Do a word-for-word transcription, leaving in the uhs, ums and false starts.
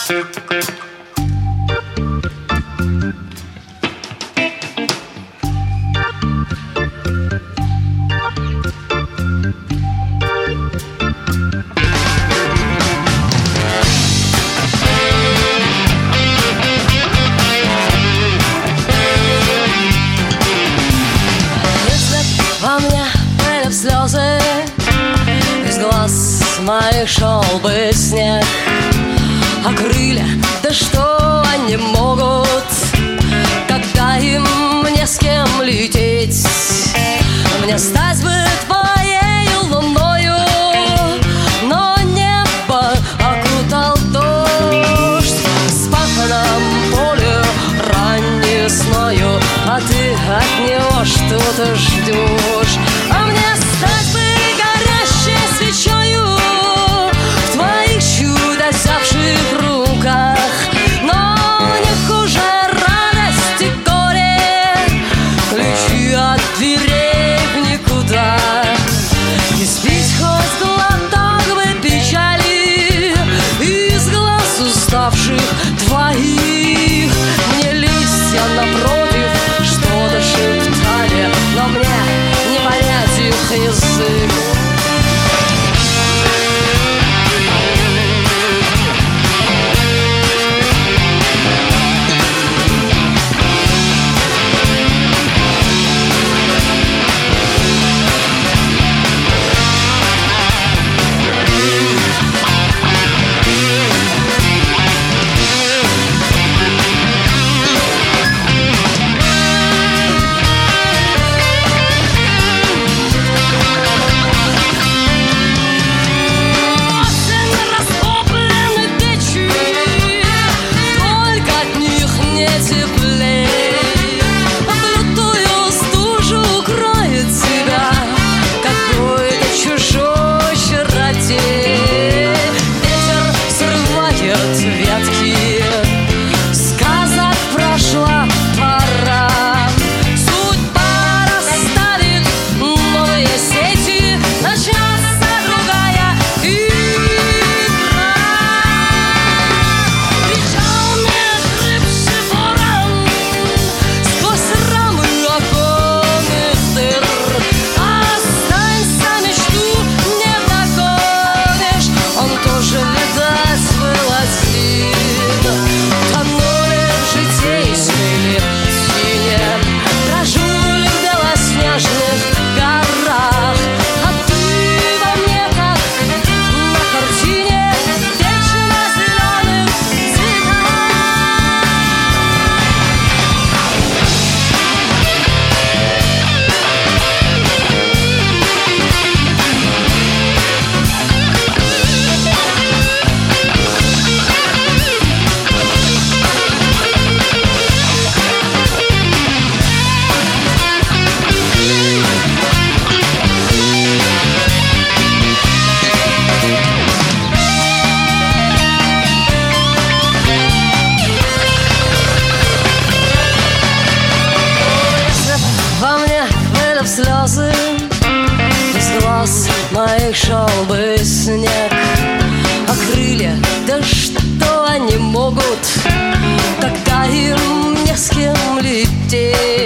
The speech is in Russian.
Слезы из глаз моих шел бы снег, а крылья, да что они могут, когда им не с кем лететь? Мне стать бы твоей луною, но небо окутал дождь. Спал по нам поле ранней весною, а ты от него что-то ждешь. А мне стать бы горящей свечою в твоих чудо взявших руках, но не хуже радость и горе, ключи от дверей в никуда. И спить хоть глоток бы печали из глаз уставших твоих. Мне листья напротив что-то шептали, но мне не понять их язык. Слезы из глаз моих шел бы снег, а крылья, да что они могут, когда им не с кем лететь?